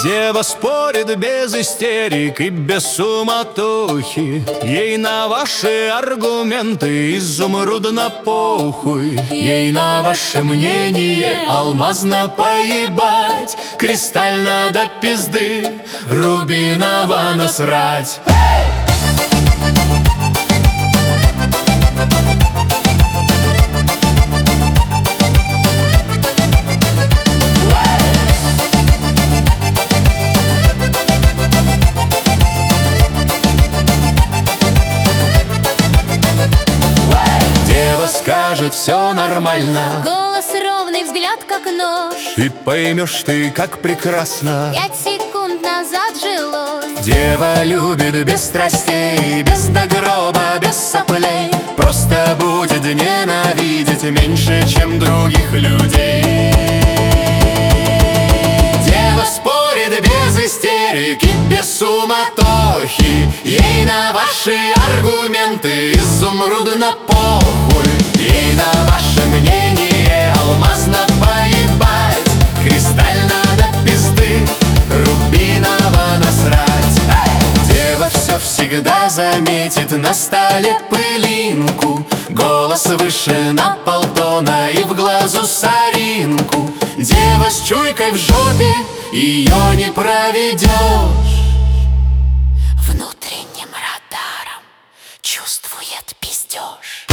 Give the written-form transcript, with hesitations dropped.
Дева спорит без истерик и без суматохи. Ей на ваши аргументы изумрудно похуй. Ей на ваше мнение алмазно поебать, кристально до пизды, рубиново насрать. Скажет, все нормально. Голос ровный, взгляд как нож. И поймешь ты, как прекрасно 5 секунд назад жилось. Дева любит без страстей, без до гроба, без соплей. Просто будет ненавидеть меньше, чем других людей. Дева спорит без истерики, без суматохи. Ей на ваши аргументы изумрудно похуй. Ей на ваше мнение алмазно поебать, кристально до пизды, рубиново насрать. Дева все всегда заметит на столе пылинку, голос выше на полтона и в глазу соринку. Дева с чуйкой в жопе, ее не проведешь. Внутренним радаром чувствует пиздеж.